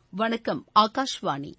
வணக்கம். ஆகாஷ்வாணி.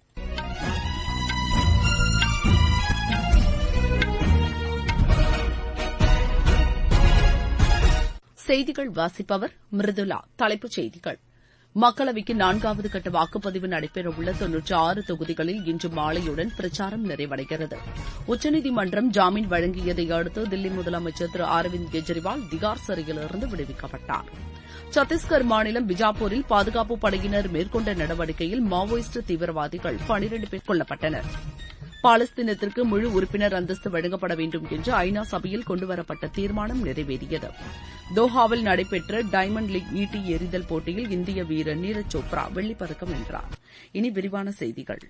செய்திகள் வாசிப்பவர் மிருதுளா. தலைப்புச் செய்திகள்: மக்களவைக்கு 4வது கட்ட வாக்குப்பதிவு நடைபெறவுள்ள 96 தொகுதிகளில் இன்று மாலையுடன் பிரச்சாரம் நிறைவடைகிறது. உச்சநீதிமன்றம் ஜாமீன் வழங்கியதை அடுத்து தில்லி முதலமைச்சர் திரு அரவிந்த் கெஜ்ரிவால் திகார் சிறையிலிருந்து விடுவிக்கப்பட்டார். சத்தீஸ்கர் மாநிலம் பிஜாப்பூரில் பாதுகாப்பு படையினர் மேற்கொண்ட நடவடிக்கையில் மாவோயிஸ்ட் தீவிரவாதிகள் 12 பேர் கொல்லப்பட்டனர். பாலஸ்தீனத்திற்கு முழு உறுப்பினர் அந்தஸ்து வழங்கப்பட வேண்டும் என்று ஐநா சபையில் கொண்டுவரப்பட்ட தீர்மானம் நிறைவேறியது. தோஹாவில் நடைபெற்ற டைமண்ட் லீக் ஈட்டி எறிதல் போட்டியில் இந்திய வீரர் நீரஜ் சோப்ரா வெள்ளிப்பதக்கம் வென்றார். இனி விரிவான செய்திகள்.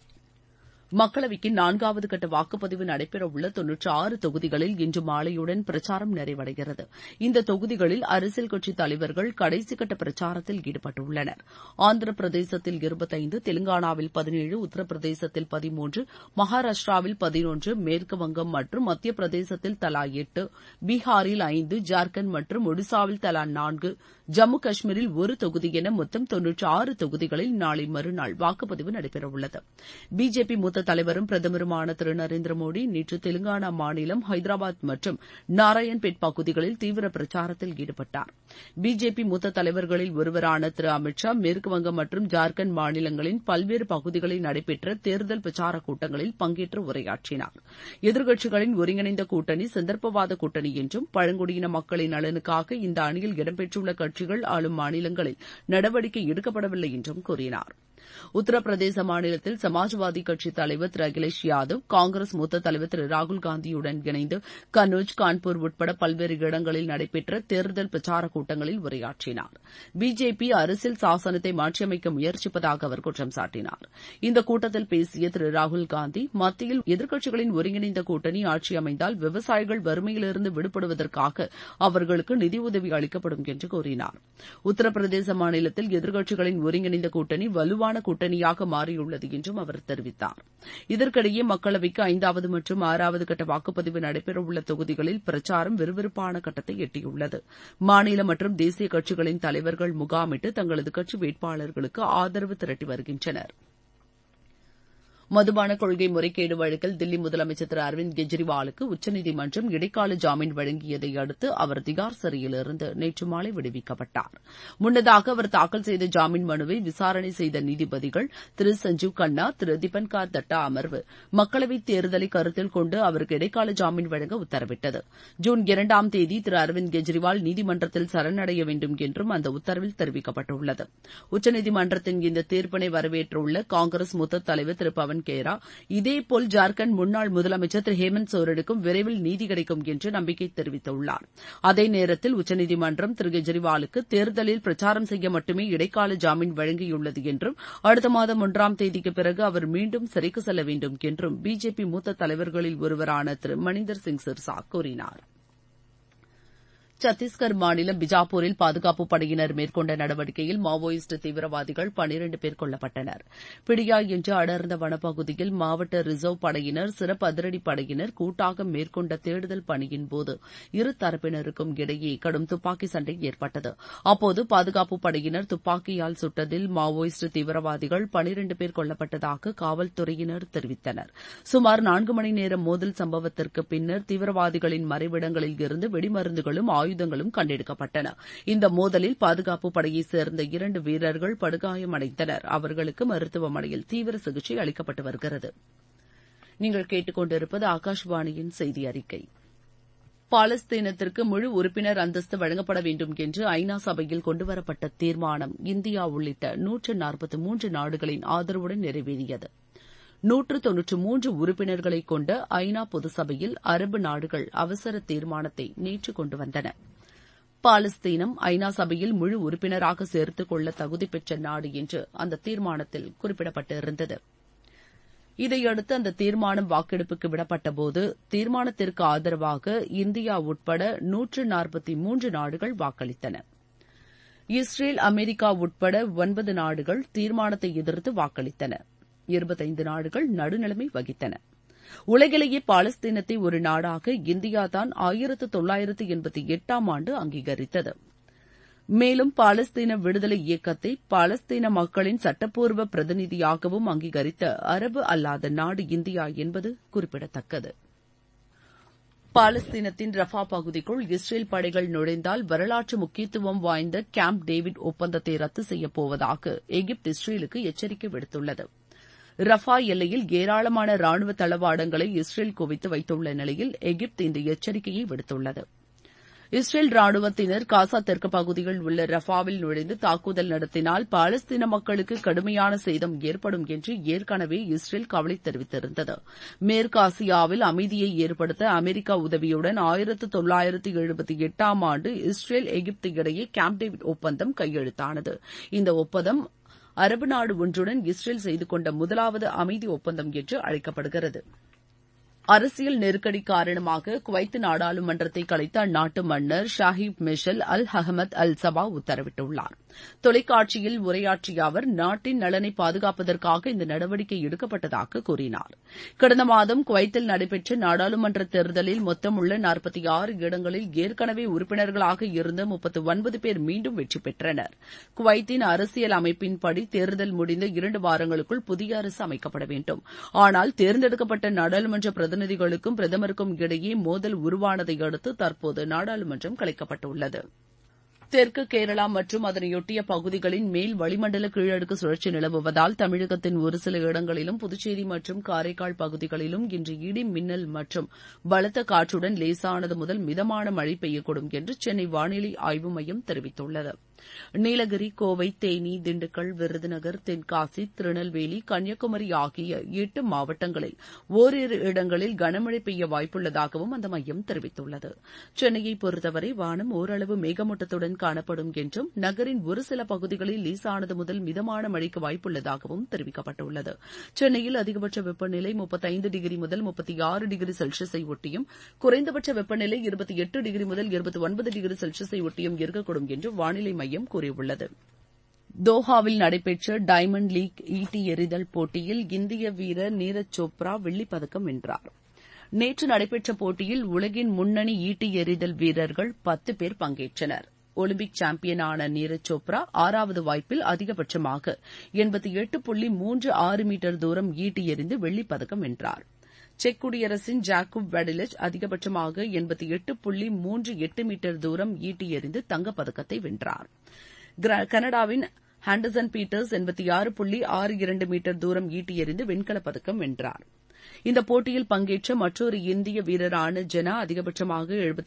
மக்களவைக்கு 4வது கட்ட வாக்குப்பதிவு நடைபெறவுள்ள 96 தொகுதிகளில் இன்று மாலையுடன் பிரச்சாரம் நிறைவடைகிறது. இந்த தொகுதிகளில் அரசியல் கட்சித் தலைவர்கள் கடைசி கட்ட பிரச்சாரத்தில் ஈடுபட்டுள்ளனர். ஆந்திர பிரதேசத்தில் 25, தெலங்கானாவில் 17, உத்தரப்பிரதேசத்தில் 13, மகாராஷ்டிராவில் 11, மேற்குவங்கம் மற்றும் மத்திய பிரதேசத்தில் தலா 8, பீகாரில் 5, ஜார்க்கண்ட் மற்றும் ஒடிசாவில் தலா 4, ஜம்மு காஷ்மீரில் ஒரு தொகுதி என மொத்தம் 96 தொகுதிகளில் நாளை மறுநாள் வாக்குப்பதிவு நடைபெறவுள்ளது. பிஜேபி மூத்த தலைவரும் பிரதமருமான திரு நரேந்திர மோடி நேற்று தெலங்கானா மாநிலம் ஹைதராபாத் மற்றும் நாராயண்பேட் பகுதிகளில் தீவிர பிரச்சாரத்தில் ஈடுபட்டார். பிஜேபி மூத்த தலைவர்களில் ஒருவரான திரு அமித் ஷா மேற்குவங்கம் மற்றும் ஜார்க்கண்ட் மாநிலங்களின் பல்வேறு பகுதிகளில் நடைபெற்ற தேர்தல் பிரச்சாரக் கூட்டங்களில் பங்கேற்று உரையாற்றினார். எதிர்க்கட்சிகளின் ஒருங்கிணைந்த கூட்டணி சந்தர்ப்பவாத கூட்டணி என்றும், பழங்குடியின மக்களின் நலனுக்காக இந்த அணியில் இடம்பெற்றுள்ள கட்சிகள் ஆளும் மாநிலங்களில் நடவடிக்கை எடுக்கப்படவில்லை என்றும் கூறினார். உத்தரப்பிரதேச மாநிலத்தில் சமாஜ்வாதி கட்சித் தலைவர் திரு அகிலேஷ் யாதவ், காங்கிரஸ் மூத்த தலைவர் திரு ராகுல்காந்தியுடன் இணைந்து கன்னோஜ், கான்பூர் உட்பட பல்வேறு இடங்களில் நடைபெற்ற தேர்தல் பிரச்சாரக் கூட்டங்களில் உரையாற்றினார். பிஜேபி அரசியல் சாசனத்தை மாற்றியமைக்க முயற்சிப்பதாக அவர் குற்றம் சாட்டினார். இந்த கூட்டத்தில் பேசிய திரு ராகுல்காந்தி, மத்தியில் எதிர்க்கட்சிகளின் ஒருங்கிணைந்த கூட்டணி ஆட்சி அமைந்தால் விவசாயிகள் வறுமையிலிருந்து விடுபடுவதற்காக அவர்களுக்கு நிதியுதவி அளிக்கப்படும் என்று கூறினார். உத்தரப்பிரதேச மாநிலத்தில் எதிர்க்கட்சிகளின் ஒருங்கிணைந்த கூட்டணி வலுவான கூட்டணியாக மாறியுள்ளது என்றும் அவர் தெரிவித்தார். இதற்கிடையே மக்களவைக்கு 5வது மற்றும் 6வது கட்ட வாக்குப்பதிவு நடைபெறவுள்ள தொகுதிகளில் பிரச்சாரம் விறுவிறுப்பான கட்டத்தை எட்டியுள்ளது. மாநில மற்றும் தேசிய கட்சிகளின் தலைவர்கள் முகாமிட்டு தங்களது கட்சி வேட்பாளர்களுக்கு ஆதரவு திரட்டி வருகின்றனர். மதுபான கொள்கை முறைகேடு வழக்கில் தில்லி முதலமைச்சர் திரு அரவிந்த் கெஜ்ரிவாலுக்கு உச்சநீதிமன்றம் இடைக்கால ஜாமீன் வழங்கியதை அடுத்து அவர் திகார் சிறையிலிருந்து நேற்று மாலை விடுவிக்கப்பட்டார். முன்னதாக அவர் தாக்கல் செய்த ஜாமீன் மனுவை விசாரணை செய்த நீதிபதிகள் திரு சஞ்சீவ் கண்ணா, திரு திபன்கார் தட்டா அமர்வு மக்களவைத் தேர்தலை கருத்தில் கொண்டு அவருக்கு இடைக்கால ஜாமீன் வழங்க உத்தரவிட்டது. ஜூன் 2ஆம் தேதி திரு அரவிந்த் கெஜ்ரிவால் நீதிமன்றத்தில் சரணடைய வேண்டும் என்றும் அந்த உத்தரவில் தெரிவிக்கப்பட்டுள்ளது. உச்சநீதிமன்றத்தின் இந்த தீர்ப்பினை வரவேற்றுள்ள காங்கிரஸ் மூத்த தலைவர் திரு பவன் கேரா, இதேபோல் ஜார்க்கண்ட் முன்னாள் முதலமைச்சர் திரு ஹேமந்த் சோரனுக்கும் விரைவில் நீதி கிடைக்கும் என்று நம்பிக்கை தெரிவித்துள்ளார். அதே நேரத்தில் உச்சநீதிமன்றம் திரு கெஜ்ரிவாலுக்கு தேர்தலில் பிரச்சாரம் செய்ய மட்டுமே இடைக்கால ஜாமீன் வழங்கியுள்ளது என்றும், அடுத்த மாதம் 1ஆம் தேதிக்கு பிறகு அவர் மீண்டும் சிறைக்கு செல்ல வேண்டும் என்றும் பிஜேபி மூத்த தலைவர்களில் ஒருவரான திரு மணிந்தர் சிங் சிர்சா கூறினார். சத்தீஸ்கர் மாநிலம் பிஜாப்பூரில் பாதுகாப்பு படையினர் மேற்கொண்ட நடவடிக்கையில் மாவோயிஸ்ட் தீவிரவாதிகள் 12 பேர் கொல்லப்பட்டனர். பிடியா என்ற அடர்ந்த வனப்பகுதியில் மாவட்ட ரிசர்வ் படையினர், சிறப்பு அதிரடி படையினர் கூட்டாக மேற்கொண்ட தேடுதல் பணியின்போது இரு தரப்பினருக்கும் இடையே கடும் துப்பாக்கி சண்டை ஏற்பட்டது. அப்போது பாதுகாப்பு படையினர் துப்பாக்கியால் சுட்டதில் மாவோயிஸ்ட் தீவிரவாதிகள் 12 பேர் கொல்லப்பட்டதாக காவல்துறையினர் தெரிவித்தனர். சுமார் 4 மணி நேர மோதல் சம்பவத்திற்கு பின்னர் தீவிரவாதிகளின் மறைவிடங்களில் இருந்து வெடிமருந்துகளும் ஆயுதங்களும் கண்டெடுக்கப்பட்டன. இந்த மோதலில் பாதுகாப்பு படையைச் சேர்ந்த 2 வீரர்கள் படுகாயமடைந்தனர். அவர்களுக்கு மருத்துவமனையில் தீவிர சிகிச்சை அளிக்கப்பட்டு வருகிறது. நீங்கள் கேட்டுக்கொண்டிருப்பது ஆகாஷ்வாணியின் செய்தி அறிக்கை. பாலஸ்தீனத்திற்கு முழு உறுப்பினர் அந்தஸ்து வழங்கப்பட வேண்டும் என்று ஐநா சபையில் கொண்டுவரப்பட்ட தீர்மானம் இந்தியா உள்ளிட்ட 143 நாடுகளின் ஆதரவுடன் நிறைவேறியது. 193 உறுப்பினர்களை கொண்ட ஐநா பொதுசபையில் அரபு நாடுகள் அவசர தீர்மானத்தை நேற்று கொண்டு வந்தன. பாலஸ்தீனம் ஐநா சபையில் முழு உறுப்பினராக சேர்த்துக் கொள்ள தகுதி பெற்ற நாடு என்று அந்த தீர்மானத்தில் குறிப்பிடப்பட்டிருந்தது. இதையடுத்து அந்த தீர்மானம் வாக்கெடுப்புக்கு விடப்பட்டபோது தீர்மானத்திற்கு ஆதரவாக இந்தியா உட்பட 143 நாடுகள் வாக்களித்தன. இஸ்ரேல், அமெரிக்கா உட்பட 9 நாடுகள் தீர்மானத்தை எதிர்த்து வாக்களித்தன. 25 நாடுகள் நடுநிலைமை வகித்தன. உலகிலேயே பாலஸ்தீனத்தை ஒரு நாடாக இந்தியாதான் 1988ஆம் ஆண்டு அங்கீகரித்தது. மேலும் பாலஸ்தீன விடுதலை இயக்கத்தை பாலஸ்தீன மக்களின் சட்டப்பூர்வ பிரதிநிதியாகவும் அங்கீகரித்த அரபு அல்லாத நாடு இந்தியா என்பது குறிப்பிடத்தக்கது. பாலஸ்தீனத்தின் ரஃபா பகுதிக்குள் இஸ்ரேல் படைகள் நுழைந்தால் வரலாற்று முக்கியத்துவம் வாய்ந்த கேம்ப் டேவிட் ஒப்பந்தத்தை ரத்து செய்யப்போவதாக எகிப்து இஸ்ரேலுக்கு எச்சரிக்கை விடுத்துள்ளது. ரஃபா எல்லையில் ஏராளமான ராணுவ தளவாடங்களை இஸ்ரேல் குவித்து வைத்துள்ள நிலையில் எகிப்து இந்த எச்சரிக்கையை விடுத்துள்ளது. இஸ்ரேல் ராணுவத்தினர் காசா தெற்கு பகுதியில் உள்ள ரஃபாவில் நுழைந்து தாக்குதல் நடத்தினால் பாலஸ்தீன மக்களுக்கு கடுமையான சேதம் ஏற்படும் என்று ஏற்கனவே இஸ்ரேல் கவலை தெரிவித்திருந்தது. மேற்காசியாவில் அமைதியை ஏற்படுத்த அமெரிக்கா உதவியுடன் 1978ஆம் ஆண்டு இஸ்ரேல் எகிப்து இடையே கேம்ப் டேவிட் ஒப்பந்தம் கையெழுத்தானது. இந்த ஒப்பந்தம் அரபு நாடு ஒன்றுடன் இஸ்ரேல் செய்து கொண்ட முதலாவது அமைதி ஒப்பந்தம் என்று அழைக்கப்படுகிறது. அரசியல் நெருக்கடி காரணமாக குவைத் நாடாளுமன்றத்தை கலைத்த அந்நாட்டு மன்னர் ஷாஹிப் Mishal Al Ahmad Al Sabah உத்தரவிட்டுள்ளார். தொலைக்காட்சியில் உரையாற்றிய அவர் நாட்டின் நலனை பாதுகாப்பதற்காக இந்த நடவடிக்கை எடுக்கப்பட்டதாக கூறினார். கடந்த மாதம் குவைத்தில் நடைபெற்ற நாடாளுமன்ற தேர்தலில் மொத்தம் உள்ள 46 இடங்களில் ஏற்கனவே உறுப்பினர்களாக இருந்த 39 பேர் மீண்டும் வெற்றி பெற்றனர். குவைத்தின் அரசியல் அமைப்பின்படி தேர்தல் முடிந்த 2 வாரங்களுக்குள் புதிய அரசு அமைக்கப்பட வேண்டும். ஆனால் தேர்ந்தெடுக்கப்பட்ட நாடாளுமன்ற பிரதிநிதிகளுக்கும் பிரதமருக்கும் இடையே மோதல் உருவானதை அடுத்து தற்போது நாடாளுமன்றம் கலைக்கப்பட்டுள்ளது. தெற்கு கேரளா மற்றும் அதனையொட்டிய பகுதிகளின் மேல் வளிமண்டல கீழடுக்கு சுழற்சி நிலவுவதால் தமிழகத்தின் ஒரு சில இடங்களிலும் புதுச்சேரி மற்றும் காரைக்கால் பகுதிகளிலும் இன்று இடி மின்னல் மற்றும் பலத்த காற்றுடன் லேசானது முதல் மிதமான மழை பெய்யக்கூடும் என்று சென்னை வானிலை ஆய்வு மையம் தெரிவித்துள்ளது. நீலகிரி, கோவை, தேனி, திண்டுக்கல், விருதுநகர், தென்காசி, திருநெல்வேலி, கன்னியாகுமரி ஆகிய 8 மாவட்டங்களில் ஓரிரு இடங்களில் கனமழை பெய்ய வாய்ப்புள்ளதாகவும் அந்த மையம் தெரிவித்துள்ளது. சென்னையை பொறுத்தவரை வானம் ஓரளவு மேகமூட்டத்துடன் காணப்படும் என்றும் நகரின் ஒரு சில பகுதிகளில் லேசானது முதல் மிதமான மழைக்கு வாய்ப்புள்ளதாகவும் தெரிவிக்கப்பட்டுள்ளது. சென்னையில் அதிகபட்ச வெப்பநிலை 35 டிகிரி முதல் 36 டிகிரி செல்சியஸை ஒட்டியும் குறைந்தபட்ச வெப்பநிலை 28 டிகிரி முதல் 29 டிகிரி செல்சியஸை ஒட்டியும் இருக்கக்கூடும் என்று வானிலை மையம் கூறியுள்ளது. தோஹாவில் நடைபெற்ற டைமண்ட் லீக் ஈட்டி எறிதல் போட்டியில் இந்திய வீரர் நீரஜ் சோப்ரா வெள்ளிப் பதக்கம் வென்றார். நேற்று நடைபெற்ற போட்டியில் உலகின் முன்னணி ஈட்டி எறிதல் வீரர்கள் 10 பேர் பங்கேற்றனர். ஒலிம்பிக் சாம்பியனான நீரஜ் சோப்ரா 6வது வாய்ப்பில் அதிகபட்சமாக 88.36 மீட்டர் தூரம் ஈட்டி எறிந்து வெள்ளிப் பதக்கம் வென்றார். செக் குடியரசின் ஜாக்கூப் வெடிலிச் அதிகபட்சமாக 88.38 மீட்டர் தூரம் ஈட்டி எறிந்து தங்கப்பதக்கத்தை வென்றார். கனடாவின் ஹாண்டர்சன் பீட்டர்ஸ் 86.62 மீட்டர் தூரம் ஈட்டி எறிந்து வெண்கலப் பதக்கம் வென்றார். இந்த போட்டியில் பங்கேற்ற மற்றொரு இந்திய வீரரான ஜெனா அதிகபட்சமாக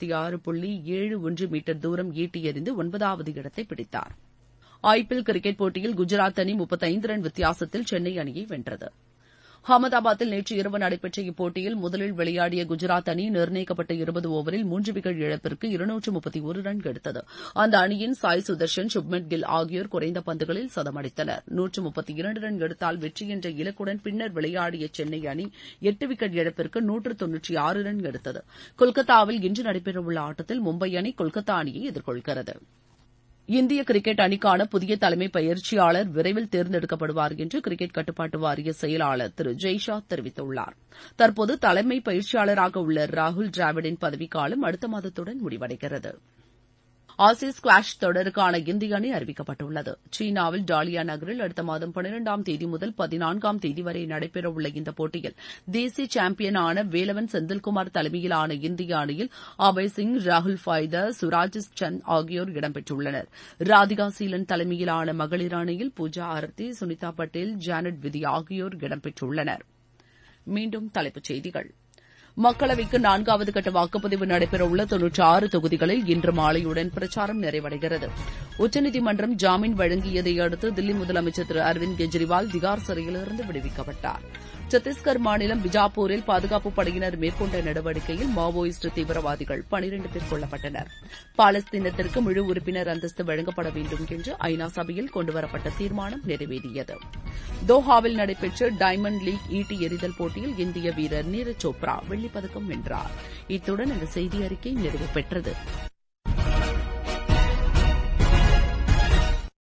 76.71 மீட்டர் தூரம் ஈட்டி எறிந்து 9வது இடத்தை பிடித்தார். ஐபிஎல் கிரிக்கெட் போட்டியில் குஜராத் அணி 35 ரன் வித்தியாசத்தில் சென்னை அணியை வென்றது. அகமதாபாத்தில் நேற்று இரவு நடைபெற்ற இப்போட்டியில் முதலில் விளையாடிய குஜராத் அணி நிர்ணயிக்கப்பட்ட 20 ஓவரில் 3 விக்கெட் இழப்பிற்கு 231 ரன் எடுத்தது. அந்த அணியின் சாய் சுதர்ஷன், சுப்மன் கில் ஆகியோர் குறைந்த பந்துகளில் சதமடித்தனர். 132 ரன் எடுத்தால் வெற்றி என்ற இலக்குடன் பின்னர் விளையாடிய சென்னை அணி 8 விக்கெட் இழப்பிற்கு 196 ரன் எடுத்தது. கொல்கத்தாவில் இன்று நடைபெறவுள்ள ஆட்டத்தில் மும்பை அணி கொல்கத்தா அணியை எதிர்கொள்கிறது. இந்திய கிரிக்கெட் அணிக்கான புதிய தலைமை பயிற்சியாளர் விரைவில் தேர்ந்தெடுக்கப்படுவார் என்று கிரிக்கெட் கட்டுப்பாட்டு வாரிய செயலாளர் திரு ஜெய்ஷா தெரிவித்துள்ளார். தற்போது தலைமை பயிற்சியாளராக உள்ள ராகுல் டிராவிடின் பதவிக்காலம் அடுத்த மாதத்துடன் முடிவடைகிறது. ஆசிய ஸ்குவாஷ் தொடருக்கான இந்திய அணி அறிவிக்கப்பட்டுள்ளது. சீனாவில் டாலியா நகரில் அடுத்த மாதம் 12ஆம் தேதி முதல் 14ஆம் தேதி வரை நடைபெறவுள்ள இந்த போட்டியில் தேசிய சாம்பியனான வேலவன் செந்தில்குமார் தலைமையிலான இந்திய அணியில் அபய் சிங், ராகுல் ஃபைதர், சுராஜ் சந்த் ஆகியோர் இடம்பெற்றுள்ளனர். ராதிகா சீலன் தலைமையிலான மகளிர் அணியில் பூஜா ஆரத்தி, சுனிதா பட்டேல், ஜானட் விதி ஆகியோர் இடம்பெற்றுள்ளனர். மீண்டும் தலைப்புச் செய்திகள். மக்களவைக்கு 4வது கட்ட வாக்குப்பதிவு நடைபெறவுள்ள 96 தொகுதிகளில் இன்று மாலையுடன் பிரச்சாரம் நிறைவடைகிறது. உச்சநீதிமன்றம் ஜாமீன் வழங்கியதை அடுத்து தில்லி முதலமைச்சர் திரு அரவிந்த் கெஜ்ரிவால் திகார் சிறையிலிருந்து விடுவிக்கப்பட்டார். சத்தீஸ்கர் மாநிலம் பிஜாப்பூரில் பாதுகாப்புப் படையினர் மேற்கொண்ட நடவடிக்கையில் மாவோயிஸ்ட் தீவிரவாதிகள் 12 பேர் கொல்லப்பட்டனர். பாலஸ்தீனத்திற்கு முழு உறுப்பினர் அந்தஸ்து வழங்கப்பட வேண்டும் என்று ஐநா சபையில் கொண்டுவரப்பட்ட தீர்மானம் நிறைவேறியது. தோஹாவில் நடைபெற்ற டைமண்ட் லீக் ஈட்டி எறிதல் போட்டியில் இந்திய வீரர் நீரஜ் சோப்ரா வெள்ளிப் பதக்கம் வென்றார். இத்துடன் இந்த செய்தி அறிக்கை நிறைவு பெற்றது.